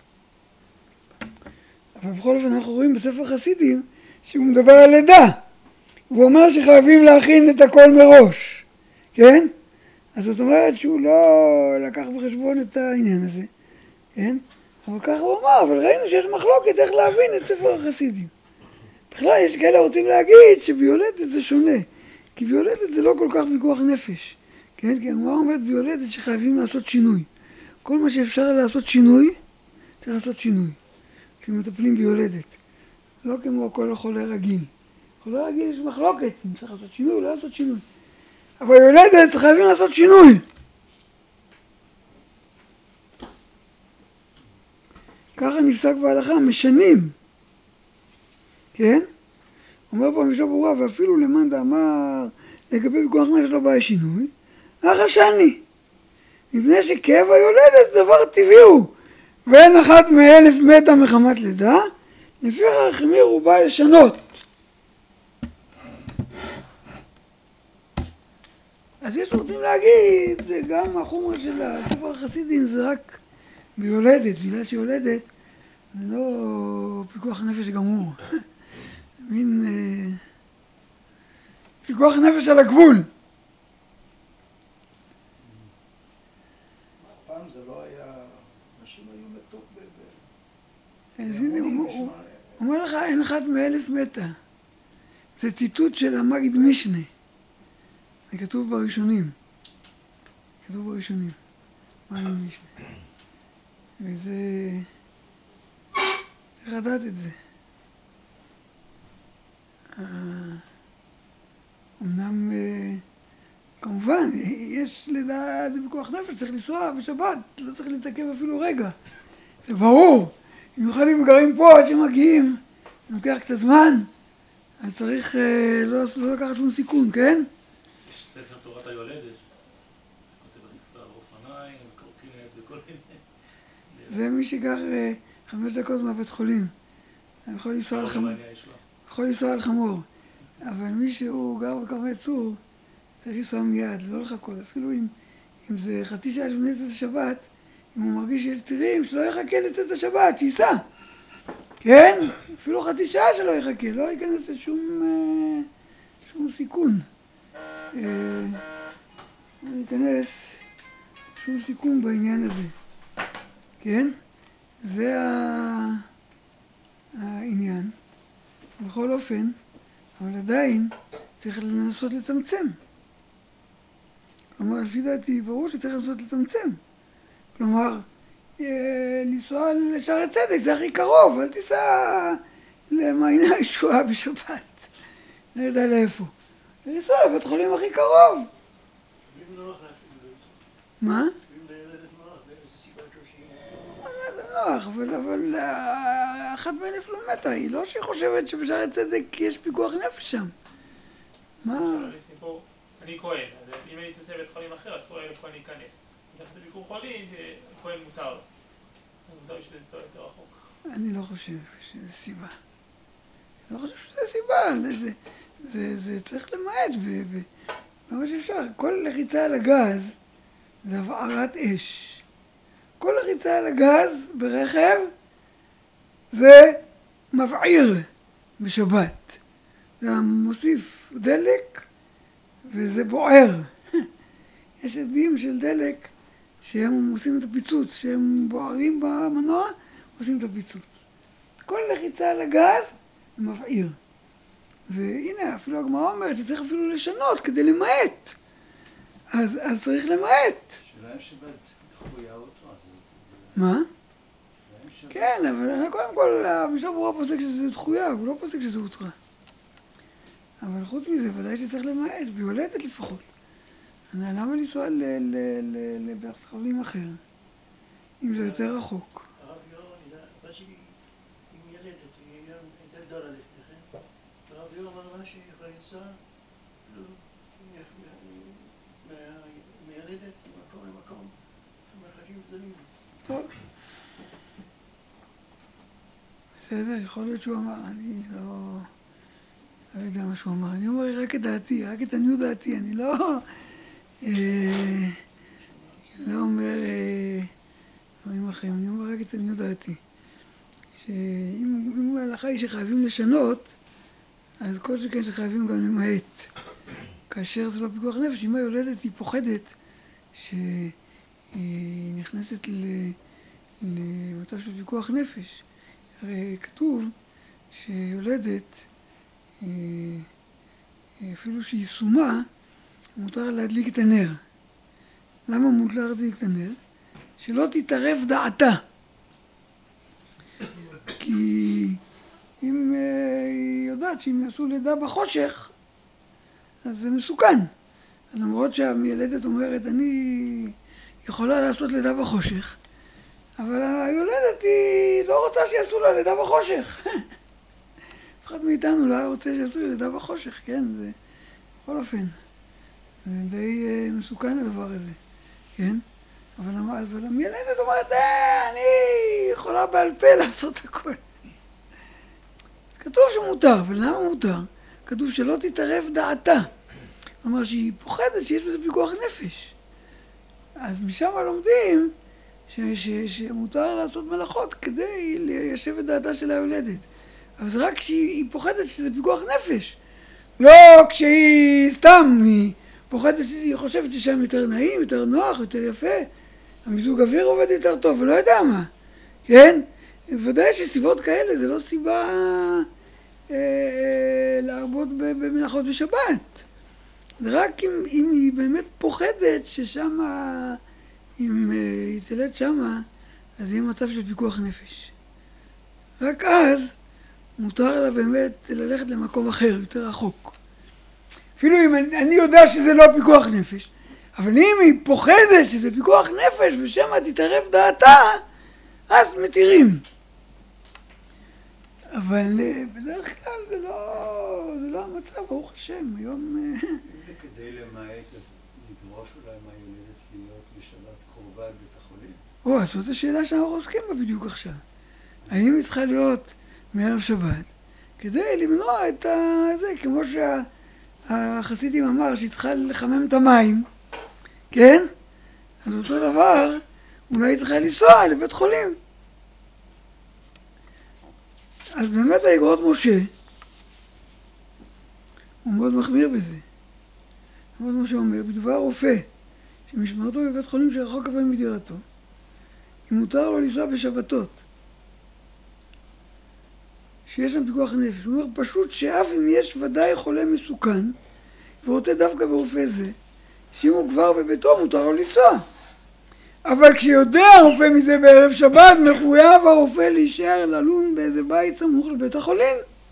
אבל בכל אופן אנחנו רואים בספר חסידים שהוא מדבר על לידה. הוא אומר שחייבים להכין את הכל מראש. כן? אז זאת אומרת שהוא לא לקח בחשבון את העניין הזה. כן? אבל ככה הוא אמר, אבל ראינו שיש מחלוקת איך להבין את ספר החסידים. בכלל יש כאלה רוצים להגיד שביולדת זה שונה. כי ביולדת זה לא כל כך ויכוח נפש. כן? כי הגמרא אומרת ביולדת שחייבים לעשות שינוי. כל מה שאפשר לעשות שינוי, צריך לעשות שינוי. כשמטפלים ביולדת. לא כמו כל חולה רגיל. חולה רגיל יש מחלוקת אם צריך לעשות שינוי או לא לעשות שינוי. אבל יולדת חייבים לעשות שינוי. ככה נפסק בהלכה, משנים. כן? אומר פה המשנה ברורה, ואפילו למאן דאמר לגבי ויכוח נפש לא בא שינוי, החשני. מפני שכאב היולדת דבר טבעי הוא, ואין אחת מ1,000 מתה מחמת לידה, לפיכך החמיר הוא בא לשנות. אז יש רוצים להגיד, גם החומר של הספר החסידים זה רק ביולדת, בגלל שיולדת זה לא פיקוח נפש גמור. מין פיקוח נפש על הגבול. פעם זה לא היה, נשים היו מתות אז הנה, הוא אומר לך, אין אחת מ1,000 מתה. זה ציטוט של המגיד משנה. זה כתוב בראשונים. כתוב בראשונים. מגיד משנה. וזה... איך לדעת את זה? אמנם, כמובן, יש לידה, זה בכוח נפש, צריך לנסוע בשבת, לא צריך להתעכב אפילו רגע. זה ברור. במיוחד אם גרים פה עד שמגיעים, לוקח קצת זמן, אז צריך לא לקחת שום סיכון, כן? יש ספר תורת היולדת, שכותב על אופניים, קורקינט וכל מיני. זה מי שגר 5 דקות מהבית חולים. אני יכול לנסוע יכול לנסוע על חמור, אבל מי שהוא גר בכרמי צור, צריך לנסוע מיד, לא לחכות, אפילו אם זה חצי שעה לפני צאת השבת, אם הוא מרגיש שיש צירים, שלא יחכה לצאת השבת, שייסע. כן? אפילו חצי שעה שלא יחכה, לא ייכנס לשום סיכון. לא ייכנס שום סיכון בעניין הזה. כן? זה העניין. בכל אופן, אבל עדיין צריך לנסות לצמצם. כלומר, לפי דעתי, ברור שצריך לנסות לצמצם. כלומר, לנסוע לשערי צדק, זה הכי קרוב, אל תיסע למעייני הישועה בשבת. לא יודע לאיפה. לנסוע לבית חולים הכי קרוב. מה? זה נוח, אבל אחת מ1,000 לא מתה, היא לא שהיא חושבת שבשערי צדק יש פיקוח נפש שם. מה? אני כהן, אז אם אני תעשה בית חולים אחר, אסור היה לכהן להיכנס. אם תחת ביקור חולים, כהן מותר לו. מותר בשביל לנסוע יותר רחוק. אני לא חושב שזה סיבה. אני לא חושב שזה סיבה. זה צריך למעט, לא מה שאפשר. כל לחיצה על הגז זה הבערת אש. כל לחיצה על הגז ברכב זה מבעיר בשבת. זה מוסיף דלק וזה בוער. יש עדים של דלק שהם עושים את הפיצוץ, שהם בוערים במנוע, עושים את הפיצוץ. כל לחיצה על הגז זה מבעיר. והנה, אפילו הגמרא אומרת שצריך אפילו לשנות כדי למעט. אז צריך למעט. שאלה אם שבת דחויה אותו. מה? כן, אבל קודם כל, המשנה ברורה פוסק שזה דחויה, הוא לא פוסק שזה הותרה. אבל חוץ מזה, ודאי שצריך למעט, ביולדת לפחות. למה לנסוע לבית חולים אחר, אם זה יותר רחוק? הרב יורם, הבת שלי היא מיילדת, היא הייתה גדולה לפני כן. הרב יורם אמרה שהיא יכולה לנסוע מיילדת ממקום למקום, מרחקים גדולים. טוב. בסדר, יכול להיות שהוא אמר, אני לא יודע מה שהוא אמר. אני אומר רק את דעתי, רק את עניות דעתי, אני לא אומר דברים אחרים, אני אומר רק את עניות דעתי. שאם ההלכה היא שחייבים לשנות, אז כל שכן שחייבים גם למעט. כאשר זה לא פיקוח נפש, אם היולדת היא פוחדת שהיא נכנסת למצב של פיקוח נפש. הרי כתוב שיולדת, אפילו שהיא סומה, מותר להדליק את הנר. למה מותר להדליק את הנר? שלא תתערב דעתה. כי אם היא יודעת שאם יעשו לידה בחושך, אז זה מסוכן. למרות שהמיילדת אומרת, אני יכולה לעשות לידה בחושך, אבל היולדת היא לא רוצה שיעשו לה לידה בחושך. אף אחד מאיתנו לא רוצה שיעשו לידה בחושך, כן? זה בכל אופן. זה די מסוכן הדבר הזה, כן? אבל המיילדת אומרת, אני יכולה בעל פה לעשות הכל. כתוב שמותר, ולמה מותר? כתוב שלא תתערב דעתה. כלומר שהיא פוחדת שיש בזה פיקוח נפש. אז משם לומדים שמותר לעשות מלאכות כדי ליישב את דעתה של היולדת. אבל זה רק כשהיא פוחדת שזה פיקוח נפש. לא כשהיא סתם, היא פוחדת שהיא חושבת ששם יותר נעים, יותר נוח, יותר יפה. המיזוג אוויר עובד יותר טוב, ולא יודע מה. כן? ודאי שסיבות כאלה זה לא סיבה להרבות במלאכות בשבת. זה רק אם היא באמת פוחדת ששם, אם היא תלד שמה, אז יהיה מצב של פיקוח נפש. רק אז מותר לה באמת ללכת למקום אחר, יותר רחוק. אפילו אם אני יודע שזה לא פיקוח נפש, אבל אם היא פוחדת שזה פיקוח נפש ושמה תתערב דעתה, אז מתירים. אבל בדרך כלל זה לא המצב, ברוך השם, היום... אם זה כדי למעט, אז נדרוש אולי מהילדת להיות בשבת קרובה על בית החולים? אז זאת השאלה שאנחנו עוסקים בה בדיוק עכשיו. האם היא צריכה להיות מערב שבת, כדי למנוע את זה, כמו שהחסידים אמר שהיא צריכה לחמם את המים, כן? אז אותו דבר, אולי היא צריכה לנסוע לבית חולים. אז באמת האגרות משה, הוא מאוד מחמיר בזה. אגרות משה אומר, בדבר רופא, שמשמרתו בבית חולים שרחוק הרבה מדירתו, אם מותר לו לנסוע בשבתות, שיש שם פיקוח נפש. הוא אומר פשוט שאף אם יש ודאי חולה מסוכן, ורוצה דווקא ברופא זה, שאם הוא כבר בביתו מותר לו לנסוע. אבל כשיודע הרופא מזה בערב שבת, מחויב הרופא להישאר ללון באיזה בית סמוך לבית החולים.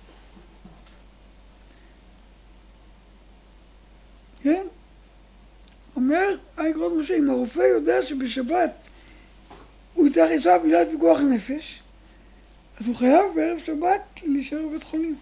כן? אומר האגרות משה, אם הרופא יודע שבשבת הוא צריך לנסוע בגלל פיקוח נפש, אז הוא חייב בערב שבת להישאר בבית חולים.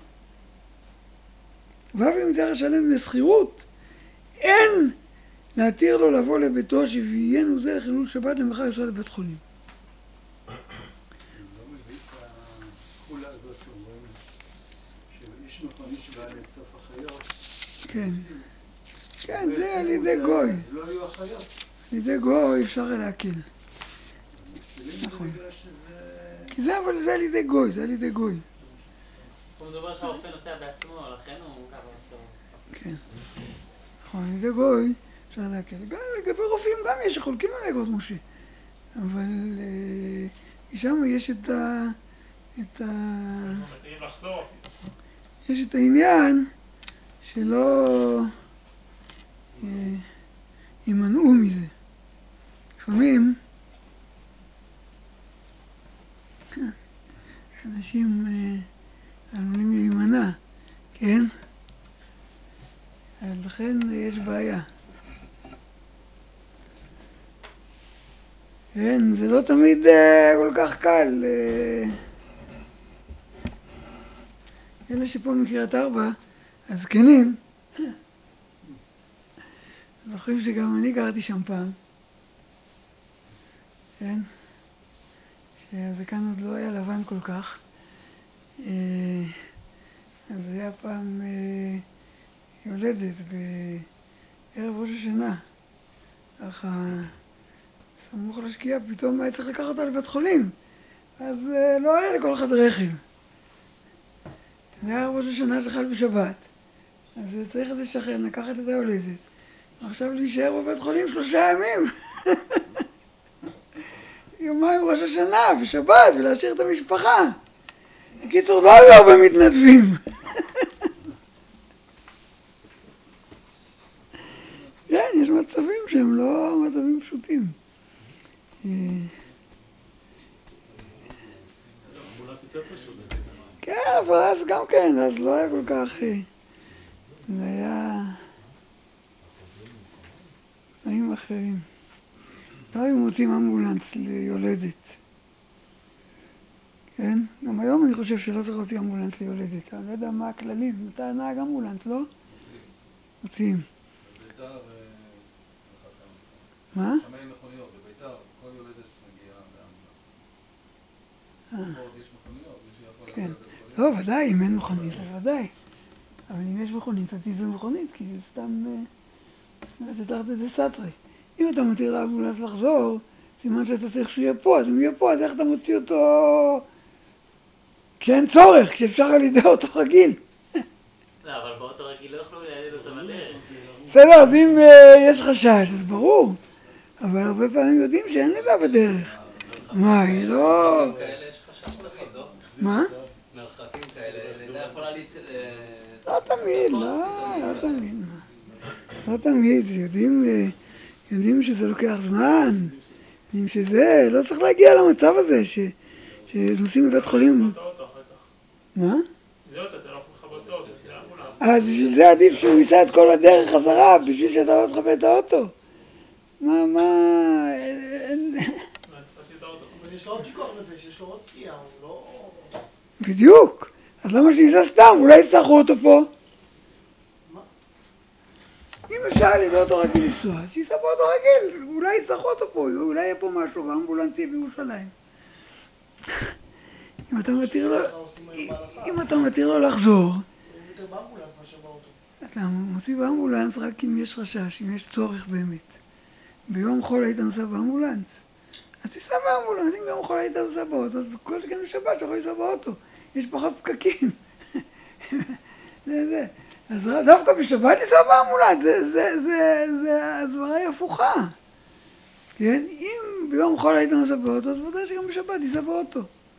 ואף אם צריך לשלם בשכירות, אין להתיר לו לבוא לביתו שוויינו זה לחילול שבת למחר לנסוע לבית חולים. אני לא מבין את החולה הזאת שאומרים שיש מכונית שבאה לאסוף אחיות. כן. כן, זה על ידי גוי. אז לא היו אחיות. על ידי גוי אפשר להקל. נכון. כי זה, אבל זה על ידי גוי, זה על ידי גוי. הוא מדבר שהרופא נוסע בעצמו, לכן הוא ככה עושה. כן. נכון, על ידי גוי אפשר להקל. גם לגבי רופאים גם יש שחולקים על אגרות משה. אבל משם יש יש את העניין שלא יימנעו מזה. לפעמים אנשים עלולים להימנע, כן? לכן יש בעיה. כן, זה לא תמיד כל כך קל. אלה שפה מקריית ארבע, הזקנים, זוכרים שגם אני גרתי שם פעם, כן? שהזקן עוד לא היה לבן כל כך. אז היה פעם יולדת בערב ראש השנה, ככה סמוך לשקיעה, פתאום היה צריך לקחת אותה לבית חולים, אז לא היה לכל אחד רכב. זה היה ראש השנה שחל בשבת, אז צריך איזה שכן לקחת את היולדת, ועכשיו להישאר בבית חולים 3 ימים. יומיים ראש השנה ושבת, ולהשאיר את המשפחה. בקיצור, לא היו הרבה מתנדבים. כן, יש מצבים שהם לא מצבים פשוטים. כן, אבל אז גם כן, אז לא היה כל כך... זה היה... תנאים אחרים. לא היו מוצאים אמבולנס ליולדת. כן? גם היום אני חושב שלא צריך להוציא אמבולנס ליולדת. אני לא יודע מה הכללים. מתי נהג אמבולנס, לא? מוציאים. בביתר... מה? שם אין מכוניות. בביתר, כל יולדת מגיעה באמבולנס. פה יש מכוניות, מי שיכול כן. להגיע לבית חולים. לא, ודאי, אם אין מכונית, אז ודאי. אבל אם יש מכונית, תטיב במכונית, כי זה סתם... זה תחת את זה סטרי. אם אתה מתיר לאמבולנס לחזור, סימן שאתה צריך שהוא יהיה פה, אז אם יהיה פה, אז איך אתה מוציא אותו כשאין צורך, כשאפשר על ידי אותו רגיל? לא, אבל באוטו רגיל לא יכלו להעליל אותו בדרך. בסדר, אז אם יש חשש, אז ברור. אבל הרבה פעמים יודעים שאין לידה בדרך. מה, היא לא... כאלה יש חשש תמיד, לא? מה? מרחקים כאלה, לידה יכולה לא תמיד, לא תמיד. לא תמיד, יודעים שזה לוקח זמן, יודעים שזה, לא צריך להגיע למצב הזה שנוסעים בבית חולים. מה? אז בשביל זה עדיף שהוא ייסע את כל הדרך חזרה, בשביל שאתה לא תחווה את האוטו. מה... אבל יש לו עוד פיקוח נפש, יש לו עוד פקיעה, הוא לא... בדיוק. אז למה שייסע סתם? אולי יצטרכו אותו פה. אם אפשר על ידי אותו רגיל לנסוע, שייסע באותו רגיל, אולי יצטרכו אותו פה, אולי יהיה פה משהו, ואמבולנסי בירושלים. אם אתה מתיר לו, אנחנו עושים היום בהלכה. אם אתה מתיר לו לחזור, הוא יותר באמבולנס מאשר באוטו. אתה מוציא באמבולנס רק אם יש חשש, אם יש צורך באמת. ביום חול היית נוסע באמבולנס, אז תיסע באמבולנס. אם ביום חול היית נוסע באוטו, אז כל שכן בשבת שאתה יכול לנסוע באוטו. יש פחות פקקים. זה. אז דווקא בשבת לנסוע באמבולנס, זה הסברה היא הפוכה. כן? אם ביום חול היית נוסע באוטו, אז ודאי שגם בשבת תיסע באוטו.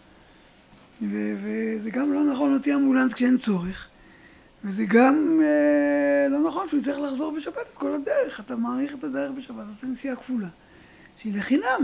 וזה גם לא נכון להוציא אמבולנס כשאין צורך. וזה גם לא נכון שהוא צריך לחזור בשבת את כל הדרך. אתה מעריך את הדרך בשבת, עושה נסיעה כפולה. שהיא לחינם.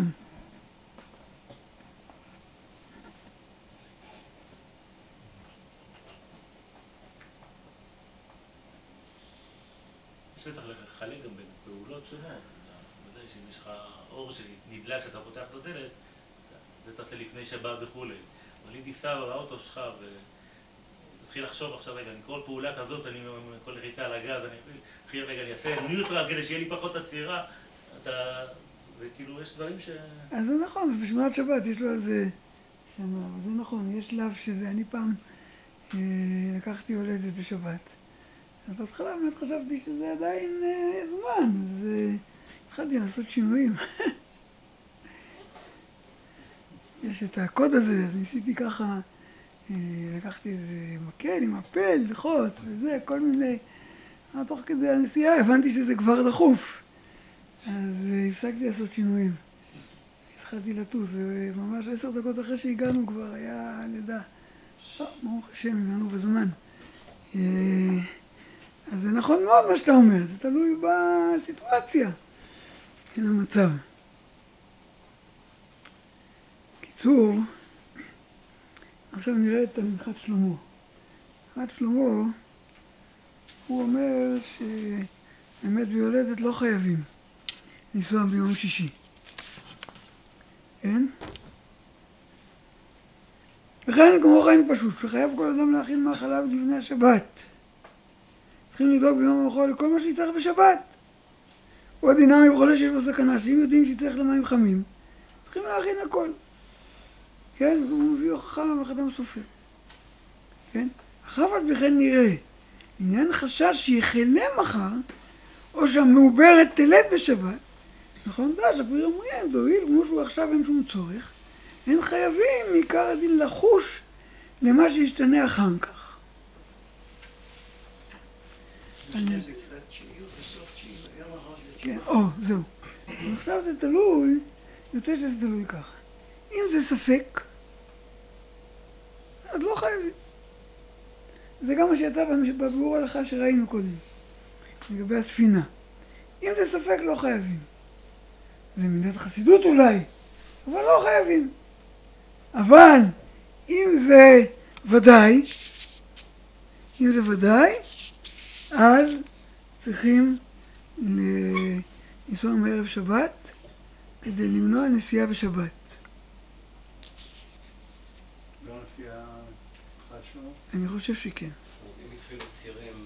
יש בטח לחלק גם בין פעולות שונות. ודאי שאם יש לך אור שנדלק שאתה פותח את הדלת, זה תעשה לפני שבת וכולי. אבל אם תיסע באוטו שלך ותתחיל לחשוב עכשיו, רגע, כל פעולה כזאת, כל לחיצה על הגז, אני אעשה ניוטרל כדי שיהיה לי פחות עצירה, וכאילו יש דברים אז זה נכון, אז בשמירת שבת יש לו על זה שמה, אבל זה נכון, יש שלב שזה, אני פעם לקחתי הולדת בשבת. אז בהתחלה באמת חשבתי שזה עדיין זמן, אז התחלתי לעשות שינויים. יש את הקוד הזה, אז ניסיתי ככה, לקחתי איזה מקל עם הפל, לחוץ וזה, כל מיני. תוך כדי הנסיעה הבנתי שזה כבר דחוף. אז הפסקתי לעשות שינויים. התחלתי לטוס, וממש 10 דקות אחרי שהגענו כבר היה לידה. ברוך השם, הגענו בזמן. אז זה נכון מאוד מה שאתה אומר, זה תלוי בסיטואציה, כן, המצב. קיצור, עכשיו נראה את מנחת שלמה. מנחת שלמה, הוא אומר שבאמת ביולדת לא חייבים לנסוע ביום שישי. כן? וכן כמו חיים פשוט, שחייב כל אדם להכין מאכליו לפני השבת. צריכים לדאוג ביום המחול לכל מה שיצטרך בשבת. הוא הדינמי בחולה שיש בו סכנה, שאם יודעים שיצטרך למים חמים, צריכים להכין הכל. כן? הוא מביא הוכחה מהחתם סופר. כן? אך אף על פי כן נראה, עניין חשש שיחלה מחר, או שהמעוברת תלד בשבת, נכון? שפיר אומרים, אין דויל, כמו שהוא עכשיו אין שום צורך, אין חייבים מעיקר הדין לחוש למה שישתנה אחר כך. כן, זהו. עכשיו זה תלוי, יוצא שזה תלוי ככה. אם זה ספק, אז לא חייבים. זה גם מה שיצא בביאור ההלכה שראינו קודם, לגבי הספינה. אם זה ספק, לא חייבים. זה מידת חסידות אולי, אבל לא חייבים. אבל אם זה ודאי, אז צריכים לנסוע מערב שבת כדי למנוע נסיעה בשבת. לא לפי החד שלו? אני חושב שכן. אם התחילו צירים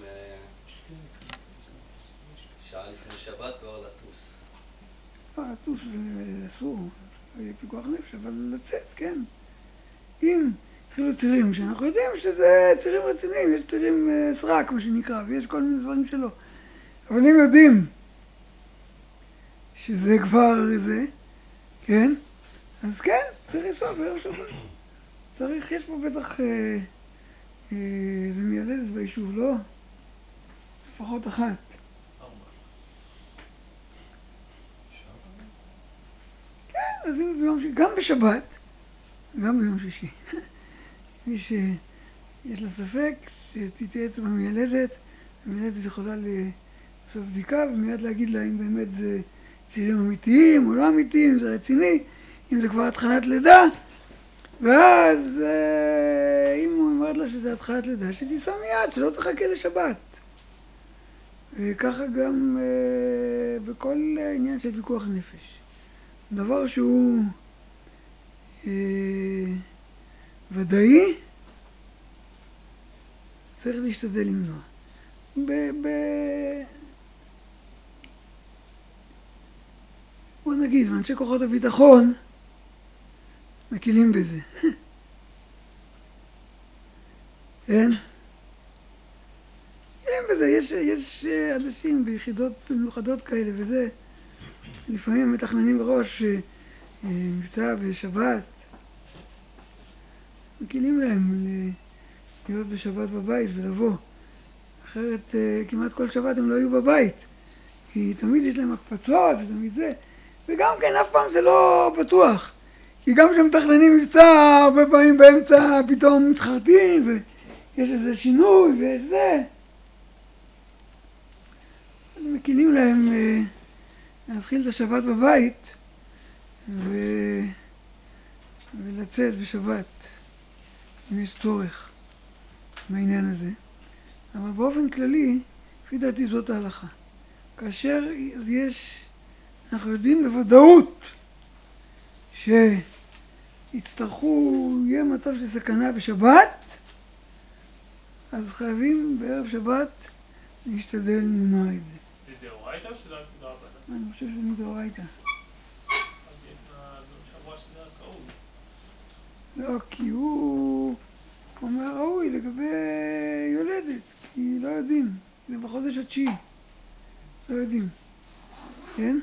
שעה לפני שבת כבר לטוס. לטוס זה אסור, יהיה פיקוח נפש, אבל לצאת, כן. אם התחילו צירים, שאנחנו יודעים שזה צירים רציניים, יש צירים סרק, מה שנקרא, ויש כל מיני דברים שלא. אבל אם יודעים שזה כבר זה, כן, אז כן, צריך לנסוע בערב שבת. צריך, יש פה בטח זה מיילדת ביישוב, לא? לפחות אחת. כן, אז אם ביום שישי, גם בשבת, גם ביום שישי. מי שיש לה ספק, שתתייעץ עם המיילדת, המיילדת יכולה לעשות בדיקה ומיד להגיד לה אם באמת זה צירים אמיתיים או לא אמיתיים, אם זה רציני, אם זה כבר התחלת לידה, ואז אם הוא אומרת לה שזה התחלת לידה, שתיסע מיד, שלא תחכה לשבת. וככה גם בכל עניין של פיקוח נפש. דבר שהוא ודאי, צריך להשתדל למנוע. בוא נגיד, ואנשי כוחות הביטחון מקילים בזה. אין? אין בזה, יש אנשים ביחידות מיוחדות כאלה וזה, לפעמים מתכננים בראש מבצע בשבת, מקילים להם להיות בשבת בבית ולבוא. אחרת כמעט כל שבת הם לא היו בבית, כי תמיד יש להם הקפצות ותמיד זה, וגם כן אף פעם זה לא בטוח, כי גם כשמתכננים מבצע הרבה פעמים באמצע פתאום מתחרטים ויש איזה שינוי ויש זה, אז מקילים להם להתחיל את השבת בבית ולצאת בשבת אם יש צורך בעניין הזה. אבל באופן כללי, לפי דעתי זאת ההלכה. כאשר אנחנו יודעים בוודאות יהיה מצב של סכנה בשבת, אז חייבים בערב שבת להשתדל למנוע את זה. זה דאורייתא או שזה רק דרבנן? אני חושב שזה מדאורייתא. שבוע שזה רק ראוי. לא, כי הוא אומר ראוי לגבי יולדת, כי לא יודעים, זה בחודש התשיעי, לא יודעים, כן?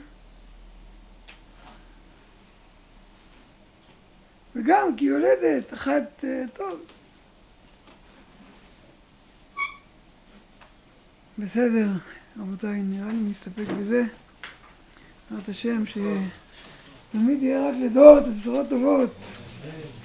וגם כי יולדת אחת, טוב. בסדר, רבותיי, נראה לי נסתפק בזה. בעזרת השם שתמיד יהיה רק לידות ובשורות טובות.